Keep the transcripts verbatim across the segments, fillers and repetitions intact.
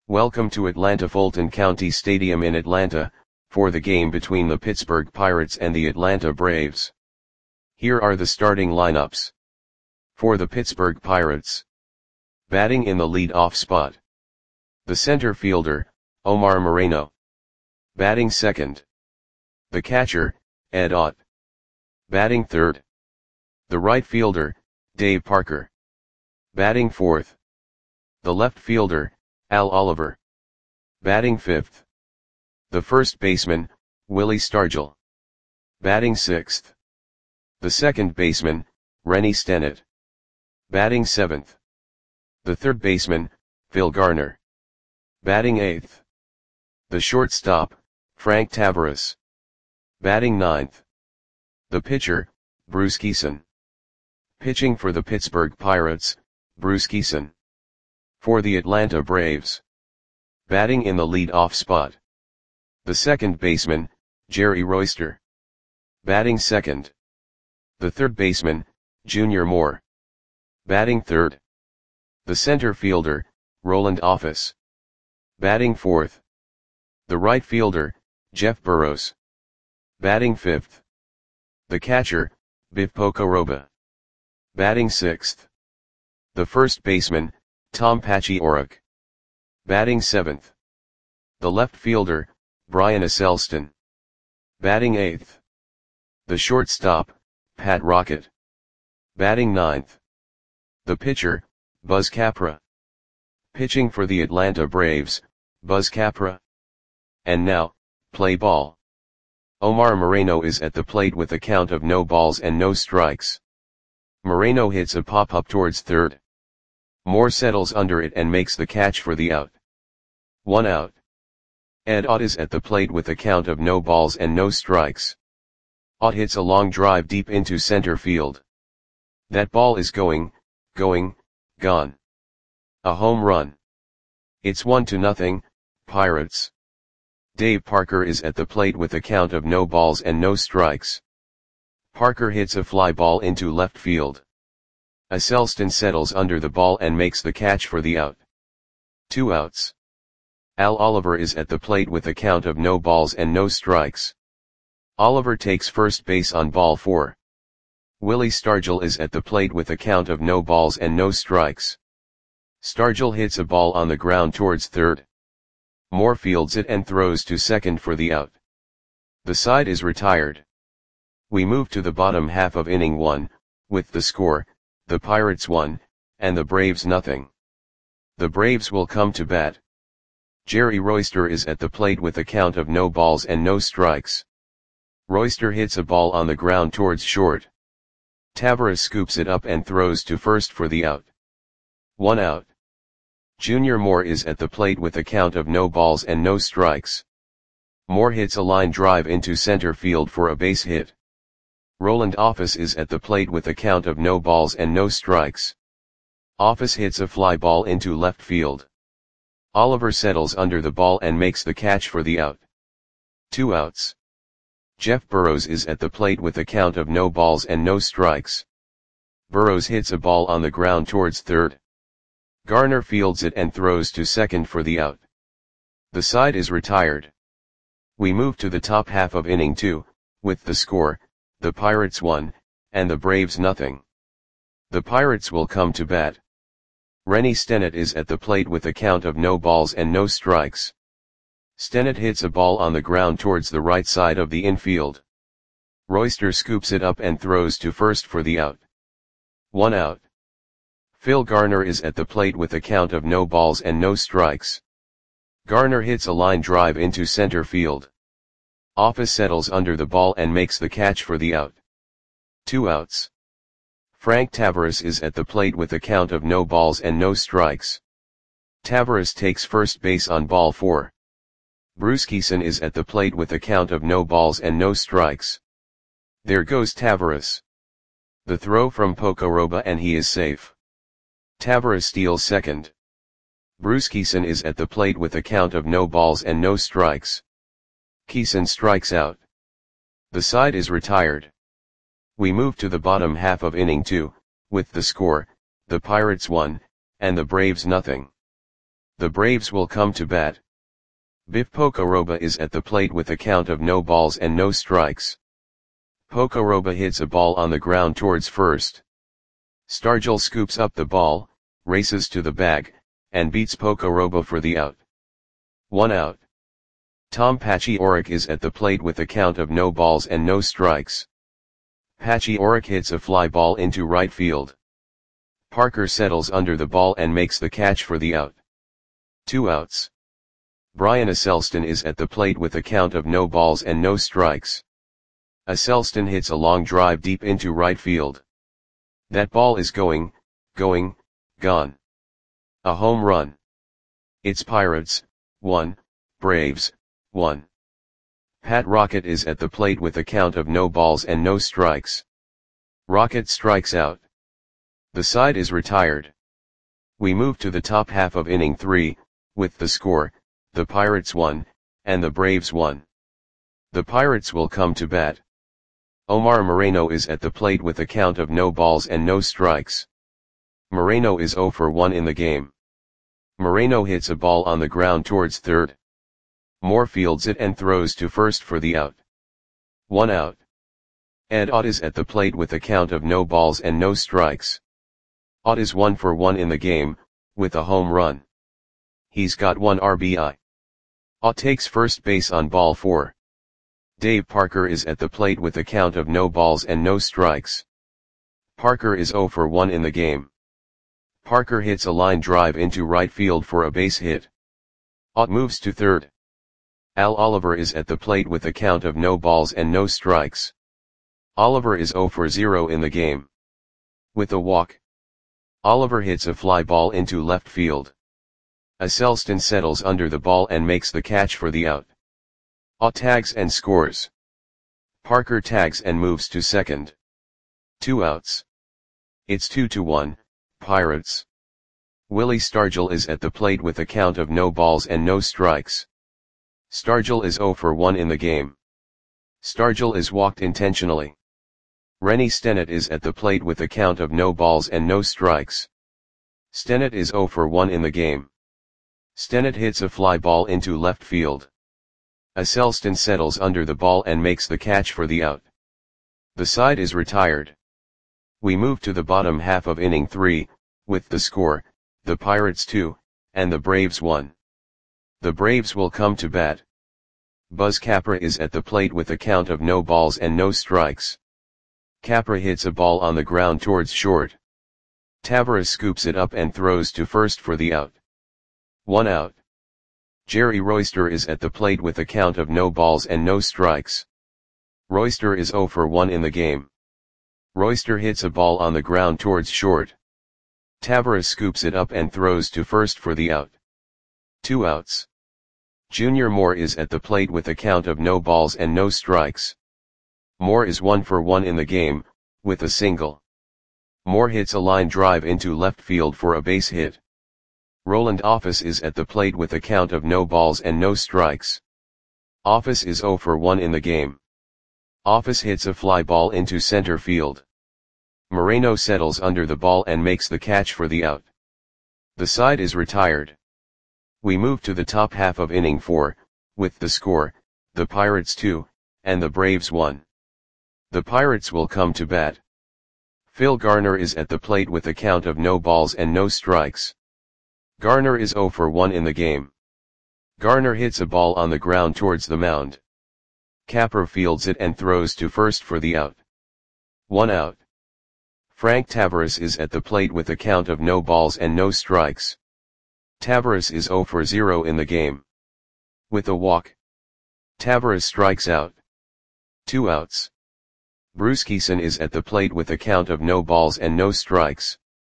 Welcome to Atlanta Fulton County Stadium in Atlanta, for the game between the Pittsburgh Pirates and the Atlanta Braves. Here are the starting lineups. For the Pittsburgh Pirates. Batting in the lead-off spot. The center fielder, Omar Moreno. Batting second. The catcher, Ed Ott. Batting third. The right fielder, Dave Parker. Batting fourth. The left fielder, Al Oliver. Batting fifth. The first baseman, Willie Stargell. Batting sixth. The second baseman, Rennie Stennett. Batting seventh. The third baseman, Phil Garner. Batting eighth. The shortstop, Frank Taveras. Batting ninth. The pitcher, Bruce Kison. Pitching for the Pittsburgh Pirates, Bruce Kison. For the Atlanta Braves. Batting in the lead-off spot. The second baseman, Jerry Royster. Batting second. The third baseman, Junior Moore. Batting third. The center fielder, Roland Office. Batting fourth. The right fielder, Jeff Burrows. Batting fifth. The catcher, Biff Pocoroba. Batting sixth. The first baseman, Tom Paciorek. Batting seventh. The left fielder, Brian Esselstyn. Batting eighth. The shortstop, Pat Rocket. Batting ninth. The pitcher, Buzz Capra. Pitching for the Atlanta Braves, Buzz Capra. And now, play ball. Omar Moreno is at the plate with a count of no balls and no strikes. Moreno hits a pop-up towards third. Moore settles under it and makes the catch for the out. One out. Ed Ott is at the plate with a count of no balls and no strikes. Ott hits a long drive deep into center field. That ball is going, going, gone. A home run. It's one to nothing, Pirates. Dave Parker is at the plate with a count of no balls and no strikes. Parker hits a fly ball into left field. Esselstyn settles under the ball and makes the catch for the out. Two outs. Al Oliver is at the plate with a count of no balls and no strikes. Oliver takes first base on ball four. Willie Stargell is at the plate with a count of no balls and no strikes. Stargell hits a ball on the ground towards third. Moore fields it and throws to second for the out. The side is retired. We move to the bottom half of inning one, with the score, the Pirates one, and the Braves nothing. The Braves will come to bat. Jerry Royster is at the plate with a count of no balls and no strikes. Royster hits a ball on the ground towards short. Taveras scoops it up and throws to first for the out. One out. Junior Moore is at the plate with a count of no balls and no strikes. Moore hits a line drive into center field for a base hit. Roland Office is at the plate with a count of no balls and no strikes. Office hits a fly ball into left field. Oliver settles under the ball and makes the catch for the out. Two outs. Jeff Burrows is at the plate with a count of no balls and no strikes. Burrows hits a ball on the ground towards third. Garner fields it and throws to second for the out. The side is retired. We move to the top half of inning two, with the score, the Pirates one, and the Braves nothing. The Pirates will come to bat. Rennie Stennett is at the plate with a count of no balls and no strikes. Stennett hits a ball on the ground towards the right side of the infield. Royster scoops it up and throws to first for the out. One out. Phil Garner is at the plate with a count of no balls and no strikes. Garner hits a line drive into center field. Office settles under the ball and makes the catch for the out. Two outs. Frank Taveras is at the plate with a count of no balls and no strikes. Taveras takes first base on ball four. Bruce Kison is at the plate with a count of no balls and no strikes. There goes Taveras. The throw from Pocoroba and he is safe. Taveras steals second. Bruce Kison is at the plate with a count of no balls and no strikes. Kison strikes out. The side is retired. We move to the bottom half of inning two, with the score, the Pirates one, and the Braves nothing. The Braves will come to bat. Biff Pocoroba is at the plate with a count of no balls and no strikes. Pocoroba hits a ball on the ground towards first. Stargell scoops up the ball, races to the bag, and beats Pocoroba for the out. One out. Tom Paciorek is at the plate with a count of no balls and no strikes. Paciorek hits a fly ball into right field. Parker settles under the ball and makes the catch for the out. Two outs. Brian Aselston is at the plate with a count of no balls and no strikes. Aselston hits a long drive deep into right field. That ball is going, going, gone. A home run. It's Pirates, one, Braves, one. Pat Rocket is at the plate with a count of no balls and no strikes. Rocket strikes out. The side is retired. We move to the top half of inning three, with the score, the Pirates won, and the Braves won. The Pirates will come to bat. Omar Moreno is at the plate with a count of no balls and no strikes. Moreno is oh for one in the game. Moreno hits a ball on the ground towards third. Moore fields it and throws to first for the out. One out. Ed Ott is at the plate with a count of no balls and no strikes. Ott is one for one in the game, with a home run. He's got one R B I. Ott takes first base on ball four. Dave Parker is at the plate with a count of no balls and no strikes. Parker is oh for one in the game. Parker hits a line drive into right field for a base hit. Ott moves to third. Al Oliver is at the plate with a count of no balls and no strikes. Oliver is oh for zero in the game. With a walk. Oliver hits a fly ball into left field. Aselston settles under the ball and makes the catch for the out. Ott tags and scores. Parker tags and moves to second. Two outs. It's two to one, Pirates. Willie Stargell is at the plate with a count of no balls and no strikes. Stargell is oh for one in the game. Stargell is walked intentionally. Rennie Stennett is at the plate with a count of no balls and no strikes. Stennett is oh for one in the game. Stennett hits a fly ball into left field. Aselston settles under the ball and makes the catch for the out. The side is retired. We move to the bottom half of inning three, with the score, the Pirates two, and the Braves one. The Braves will come to bat. Buzz Capra is at the plate with a count of no balls and no strikes. Capra hits a ball on the ground towards short. Tavares scoops it up and throws to first for the out. One out. Jerry Royster is at the plate with a count of no balls and no strikes. Royster is oh for one in the game. Royster hits a ball on the ground towards short. Tavares scoops it up and throws to first for the out. Two outs. Junior Moore is at the plate with a count of no balls and no strikes. Moore is one for one in the game, with a single. Moore hits a line drive into left field for a base hit. Roland Office is at the plate with a count of no balls and no strikes. Office is oh for one in the game. Office hits a fly ball into center field. Moreno settles under the ball and makes the catch for the out. The side is retired. We move to the top half of inning four, with the score, the Pirates two, and the Braves one. The Pirates will come to bat. Phil Garner is at the plate with a count of no balls and no strikes. Garner is oh for one in the game. Garner hits a ball on the ground towards the mound. Capra fields it and throws to first for the out. One out. Frank Tavares is at the plate with a count of no balls and no strikes. Tavares is oh for zero in the game. With a walk. Tavares strikes out. Two outs. Bruce Kison is at the plate with a count of no balls and no strikes.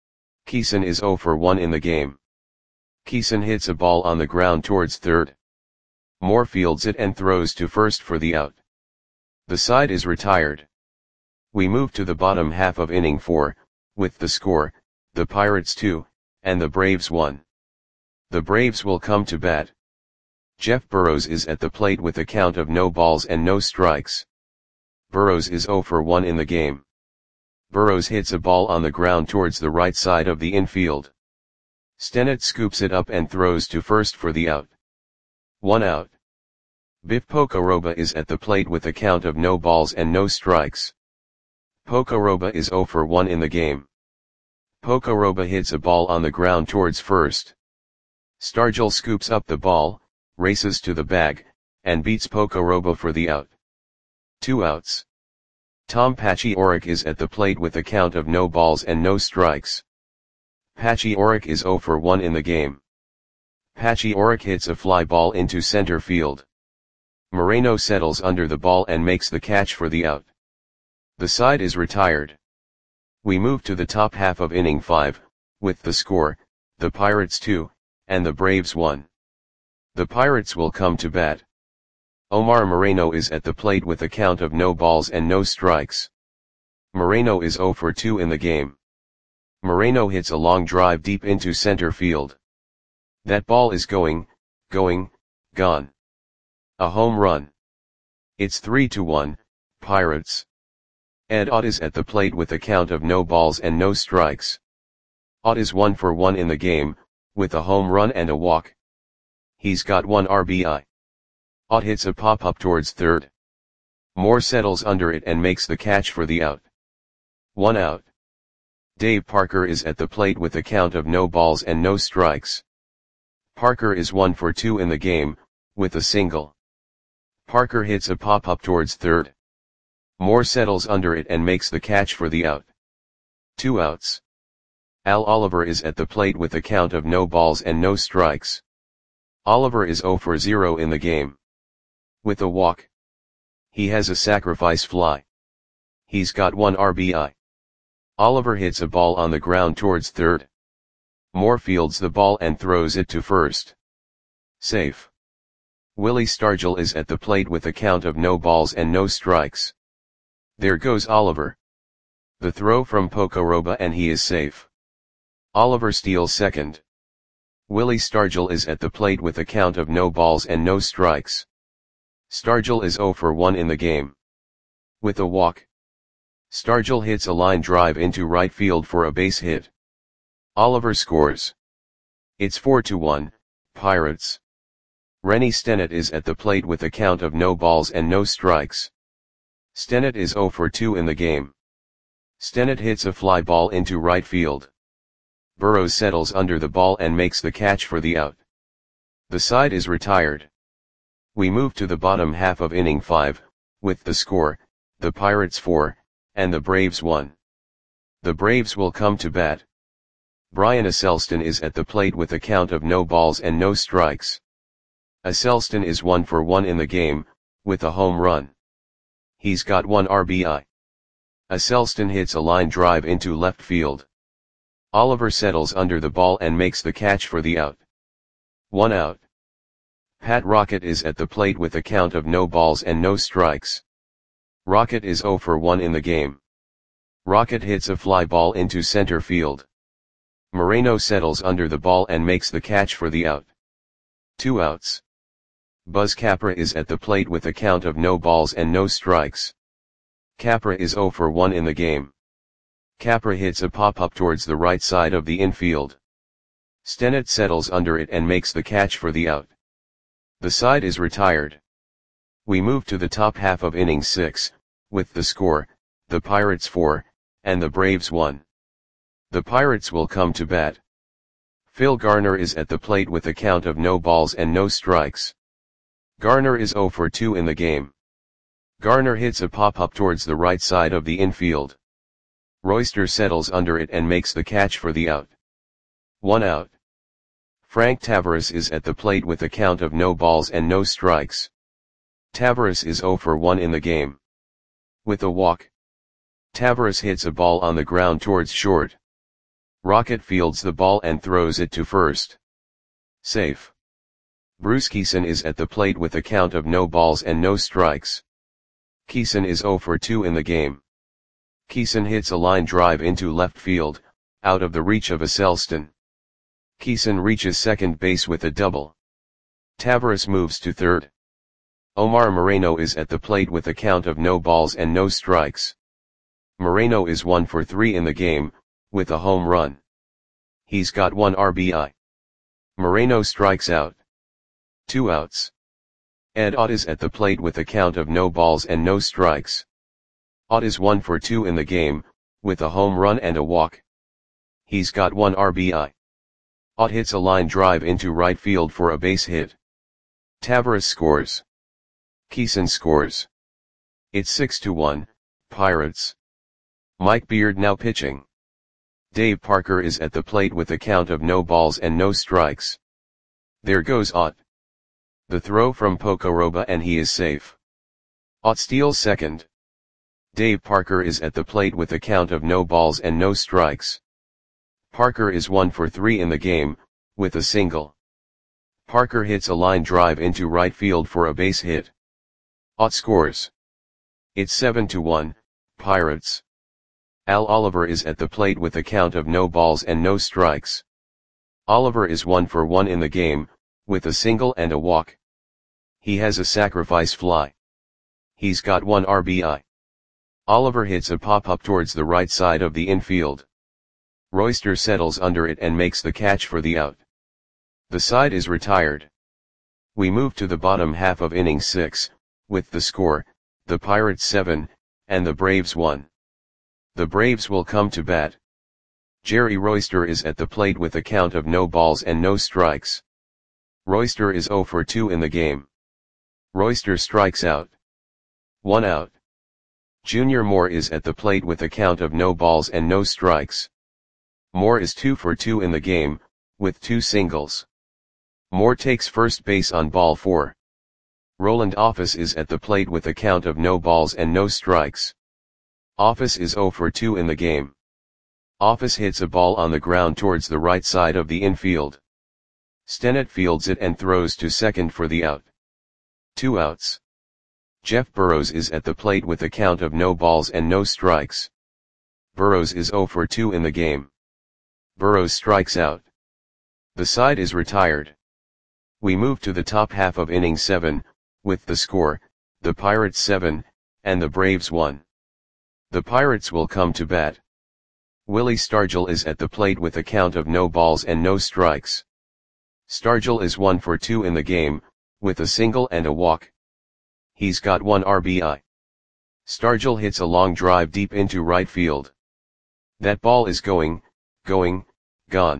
Kison is oh for one in the game. Kison hits a ball on the ground towards third. Moore fields it and throws to first for the out. The side is retired. We move to the bottom half of inning four, with the score, the Pirates two, and the Braves one. The Braves will come to bat. Jeff Burrows is at the plate with a count of no balls and no strikes. Burrows is oh for one in the game. Burrows hits a ball on the ground towards the right side of the infield. Stennett scoops it up and throws to first for the out. One out. Biff Pocoroba is at the plate with a count of no balls and no strikes. Pocoroba is zero for one in the game. Pocoroba hits a ball on the ground towards first. Stargell scoops up the ball, races to the bag, and beats Pocoroba for the out. Two outs. Tom Paciorek is at the plate with a count of no balls and no strikes. Paciorek is zero for one in the game. Paciorek hits a fly ball into center field. Moreno settles under the ball and makes the catch for the out. The side is retired. We move to the top half of inning five, with the score, the Pirates two, and the Braves one. The Pirates will come to bat. Omar Moreno is at the plate with a count of no balls and no strikes. Moreno is zero for two in the game. Moreno hits a long drive deep into center field. That ball is going, going, gone. A home run. It's three to one, Pirates. Ed Ott is at the plate with a count of no balls and no strikes. Ott is one for one in the game, with a home run and a walk. He's got one R B I. Ott hits a pop-up towards third. Moore settles under it and makes the catch for the out. One out. Dave Parker is at the plate with a count of no balls and no strikes. Parker is one for two in the game, with a single. Parker hits a pop-up towards third. Moore settles under it and makes the catch for the out. Two outs. Al Oliver is at the plate with a count of no balls and no strikes. Oliver is zero for zero in the game. With a walk. He has a sacrifice fly. He's got one R B I. Oliver hits a ball on the ground towards third. Moore fields the ball and throws it to first. Safe. Willie Stargell is at the plate with a count of no balls and no strikes. There goes Oliver. The throw from Pocoroba and he is safe. Oliver steals second. Willie Stargell is at the plate with a count of no balls and no strikes. Stargell is zero for one in the game. With a walk. Stargell hits a line drive into right field for a base hit. Oliver scores. It's four to one, Pirates. Rennie Stennett is at the plate with a count of no balls and no strikes. Stennett is zero for two in the game. Stennett hits a fly ball into right field. Burrows settles under the ball and makes the catch for the out. The side is retired. We move to the bottom half of inning five, with the score, the Pirates four, and the Braves one. The Braves will come to bat. Brian Aselston is at the plate with a count of no balls and no strikes. Aselston is one for one in the game, with a home run. He's got one R B I. Aselston hits a line drive into left field. Oliver settles under the ball and makes the catch for the out. One out. Pat Rocket is at the plate with a count of no balls and no strikes. Rocket is zero for one in the game. Rocket hits a fly ball into center field. Moreno settles under the ball and makes the catch for the out. Two outs. Buzz Capra is at the plate with a count of no balls and no strikes. Capra is zero for one in the game. Capra hits a pop-up towards the right side of the infield. Stennett settles under it and makes the catch for the out. The side is retired. We move to the top half of inning six, with the score, the Pirates four, and the Braves one. The Pirates will come to bat. Phil Garner is at the plate with a count of no balls and no strikes. Garner is zero for two in the game. Garner hits a pop-up towards the right side of the infield. Royster settles under it and makes the catch for the out. One out. Frank Tavares is at the plate with a count of no balls and no strikes. Tavares is zero for one in the game. With a walk. Tavares hits a ball on the ground towards short. Rocket fields the ball and throws it to first. Safe. Bruce Kison is at the plate with a count of no balls and no strikes. Kison is zero for two in the game. Kison hits a line drive into left field, out of the reach of Aselston. Kison reaches second base with a double. Tavares moves to third. Omar Moreno is at the plate with a count of no balls and no strikes. Moreno is one for three in the game, with a home run. He's got one R B I. Moreno strikes out. Two outs. Ed Ott is at the plate with a count of no balls and no strikes. Ott is one for two in the game, with a home run and a walk. He's got one R B I. Ott hits a line drive into right field for a base hit. Taveras scores. Keeson scores. It's six to one, Pirates. Mike Beard now pitching. Dave Parker is at the plate with a count of no balls and no strikes. There goes Ott. The throw from Pocoroba and he is safe. Ott steals second. Dave Parker is at the plate with a count of no balls and no strikes. Parker is one for three in the game, with a single. Parker hits a line drive into right field for a base hit. Ott scores. It's seven to one, Pirates. Al Oliver is at the plate with a count of no balls and no strikes. Oliver is one for one in the game, with a single and a walk. He has a sacrifice fly. He's got one R B I. Oliver hits a pop-up towards the right side of the infield. Royster settles under it and makes the catch for the out. The side is retired. We move to the bottom half of inning six, with the score, the Pirates seven, and the Braves one. The Braves will come to bat. Jerry Royster is at the plate with a count of no balls and no strikes. Royster is zero for two in the game. Royster strikes out. One out. Junior Moore is at the plate with a count of no balls and no strikes. Moore is two for two in the game, with two singles. Moore takes first base on ball four. Roland Office is at the plate with a count of no balls and no strikes. Office is zero for two in the game. Office hits a ball on the ground towards the right side of the infield. Stennett fields it and throws to second for the out. Two outs. Jeff Burrows is at the plate with a count of no balls and no strikes. Burrows is zero for two in the game. Burrows strikes out. The side is retired. We move to the top half of inning seven, with the score, the Pirates seven, and the Braves one. The Pirates will come to bat. Willie Stargell is at the plate with a count of no balls and no strikes. Stargell is one for two in the game, with a single and a walk. He's got one R B I. Stargell hits a long drive deep into right field. That ball is going, going, gone.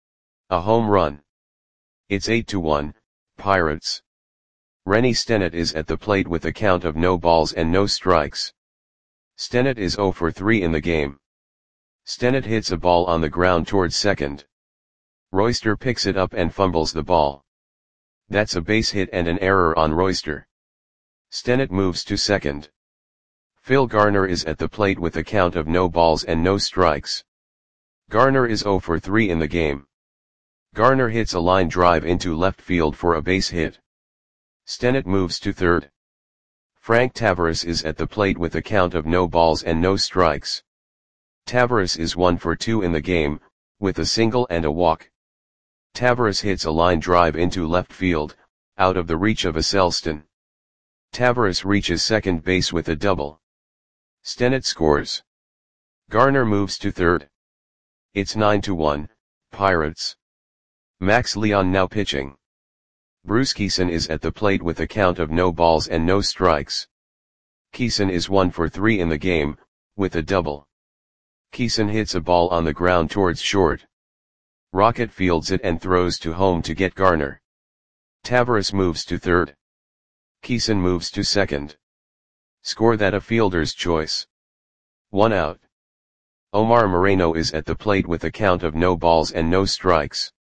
A home run. It's eight to one, Pirates. Rennie Stennett is at the plate with a count of no balls and no strikes. Stennett is zero for three in the game. Stennett hits a ball on the ground towards second. Royster picks it up and fumbles the ball. That's a base hit and an error on Royster. Stennett moves to second. Phil Garner is at the plate with a count of no balls and no strikes. Garner is zero for three in the game. Garner hits a line drive into left field for a base hit. Stennett moves to third. Frank Taveras is at the plate with a count of no balls and no strikes. Taveras is one for two in the game, with a single and a walk. Taveras hits a line drive into left field, out of the reach of Asselston. Taveras reaches second base with a double. Stennett scores. Garner moves to third. It's nine to one, Pirates. Max Leon now pitching. Bruce Keeson is at the plate with a count of no balls and no strikes. Keeson is one for three in the game, with a double. Keeson hits a ball on the ground towards short. Rocket fields it and throws to home to get Garner. Taveras moves to third. Keeson moves to second. Score that a fielder's choice. One out. Omar Moreno is at the plate with a count of no balls and no strikes.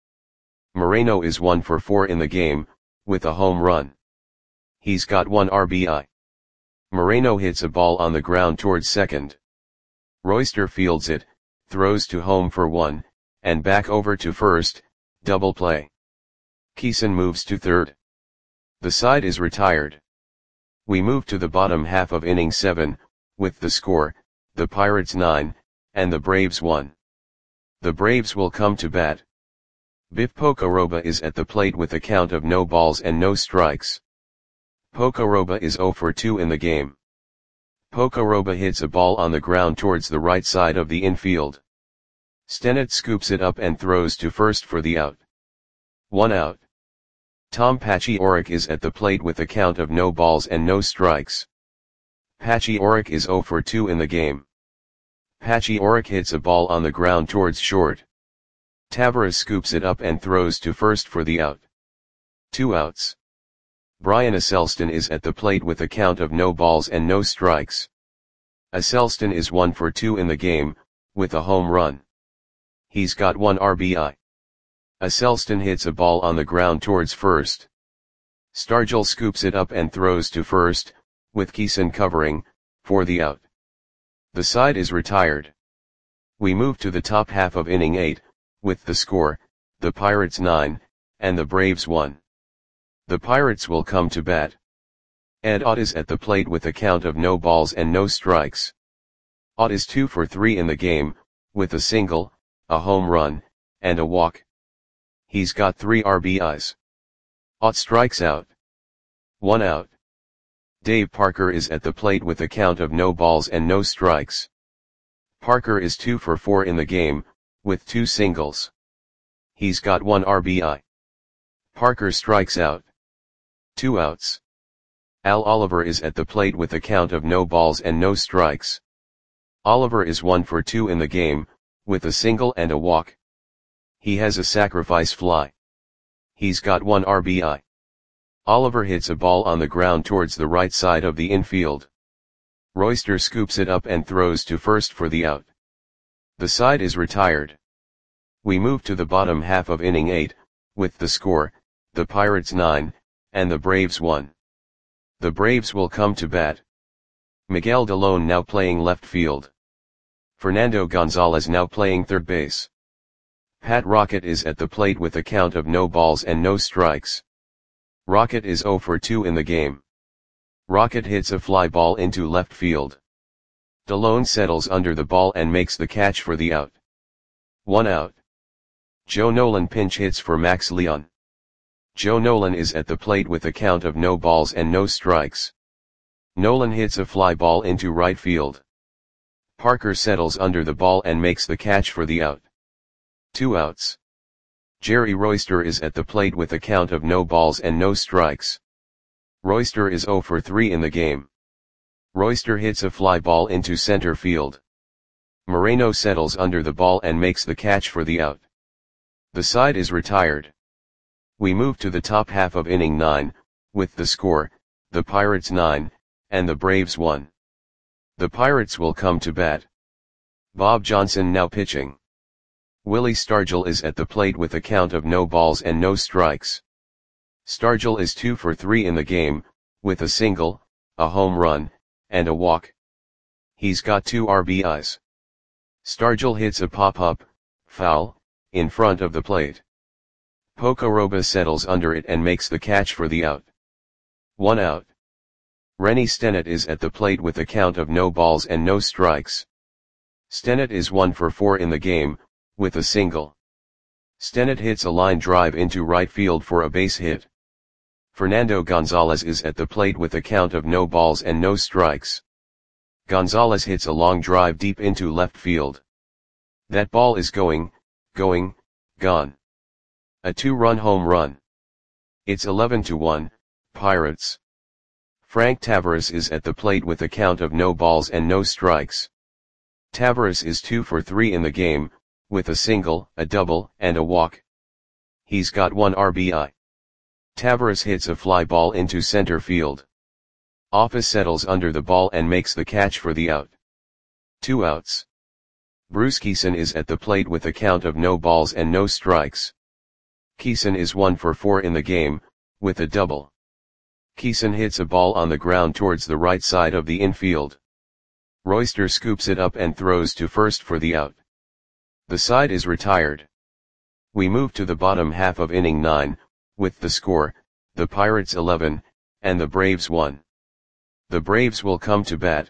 Moreno is one for four in the game, with a home run. He's got one R B I. Moreno hits a ball on the ground towards second. Royster fields it, throws to home for one, and back over to first, double play. Keeson moves to third. The side is retired. We move to the bottom half of inning seven, with the score, the Pirates nine, and the Braves one. The Braves will come to bat. Biff Pocoroba is at the plate with a count of no balls and no strikes. Pocoroba is zero for two in the game. Pocoroba hits a ball on the ground towards the right side of the infield. Stennett scoops it up and throws to first for the out. One out. Tom Paciorek is at the plate with a count of no balls and no strikes. Paciorek is zero for two in the game. Paciorek hits a ball on the ground towards short. Tavares scoops it up and throws to first for the out. Two outs. Brian Aselston is at the plate with a count of no balls and no strikes. Aselston is one for two in the game, with a home run. He's got one R B I. Aselston hits a ball on the ground towards first. Stargell scoops it up and throws to first, with Kieson covering, for the out. The side is retired. We move to the top half of inning eight, with the score, the Pirates nine, and the Braves one. The Pirates will come to bat. Ed Ott is at the plate with a count of no balls and no strikes. Ott is two for three in the game, with a single, a home run, and a walk. He's got three R B Is. Ott strikes out. One out. Dave Parker is at the plate with a count of no balls and no strikes. Parker is two for four in the game, with two singles. He's got one R B I. Parker strikes out. Two outs. Al Oliver is at the plate with a count of no balls and no strikes. Oliver is one for two in the game, with a single and a walk. He has a sacrifice fly. He's got one R B I. Oliver hits a ball on the ground towards the right side of the infield. Royster scoops it up and throws to first for the out. The side is retired. We move to the bottom half of inning eight, with the score, the Pirates nine, and the Braves one. The Braves will come to bat. Miguel Delone now playing left field. Fernando Gonzalez now playing third base. Pat Rocket is at the plate with a count of no balls and no strikes. Rocket is zero for two in the game. Rocket hits a fly ball into left field. Delone settles under the ball and makes the catch for the out. One out. Joe Nolan pinch hits for Max Leon. Joe Nolan is at the plate with a count of no balls and no strikes. Nolan hits a fly ball into right field. Parker settles under the ball and makes the catch for the out. Two outs. Jerry Royster is at the plate with a count of no balls and no strikes. Royster is zero for three in the game. Royster hits a fly ball into center field. Moreno settles under the ball and makes the catch for the out. The side is retired. We move to the top half of inning nine, with the score, the Pirates nine, and the Braves one. The Pirates will come to bat. Bob Johnson now pitching. Willie Stargell is at the plate with a count of no balls and no strikes. Stargell is two for three in the game, with a single, a home run, and a walk. He's got two R B Is. Stargell hits a pop-up, foul, in front of the plate. Pocoroba settles under it and makes the catch for the out. One out. Rennie Stennett is at the plate with a count of no balls and no strikes. Stennett is one for four in the game, with a single. Stennett hits a line drive into right field for a base hit. Fernando Gonzalez is at the plate with a count of no balls and no strikes. Gonzalez hits a long drive deep into left field. That ball is going, going, gone. A two-run home run. It's eleven to one, Pirates. Frank Tavares is at the plate with a count of no balls and no strikes. Tavares is two for three in the game, with a single, a double, and a walk. He's got one R B I. Tavares hits a fly ball into center field. Office settles under the ball and makes the catch for the out. Two outs. Bruce Kieson is at the plate with a count of no balls and no strikes. Kieson is one for four in the game, with a double. Kieson hits a ball on the ground towards the right side of the infield. Royster scoops it up and throws to first for the out. The side is retired. We move to the bottom half of inning nine, with the score, the Pirates eleven, and the Braves one. The Braves will come to bat.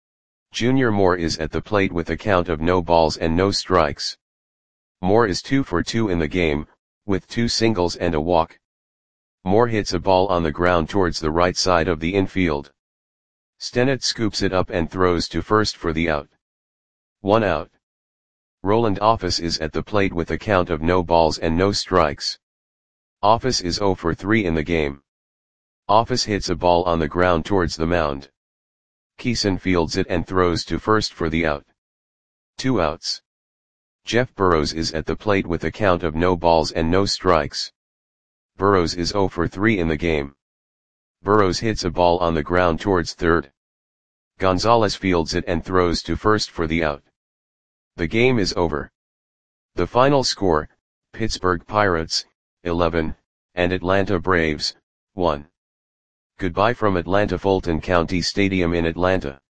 Junior Moore is at the plate with a count of no balls and no strikes. Moore is two for two in the game, with two singles and a walk. Moore hits a ball on the ground towards the right side of the infield. Stennett scoops it up and throws to first for the out. One out. Roland Office is at the plate with a count of no balls and no strikes. Office is zero for three in the game. Office hits a ball on the ground towards the mound. Keeson fields it and throws to first for the out. Two outs. Jeff Burrows is at the plate with a count of no balls and no strikes. Burrows is zero for three in the game. Burrows hits a ball on the ground towards third. Gonzalez fields it and throws to first for the out. The game is over. The final score, Pittsburgh Pirates, eleven, and Atlanta Braves, one. Goodbye from Atlanta Fulton County Stadium in Atlanta.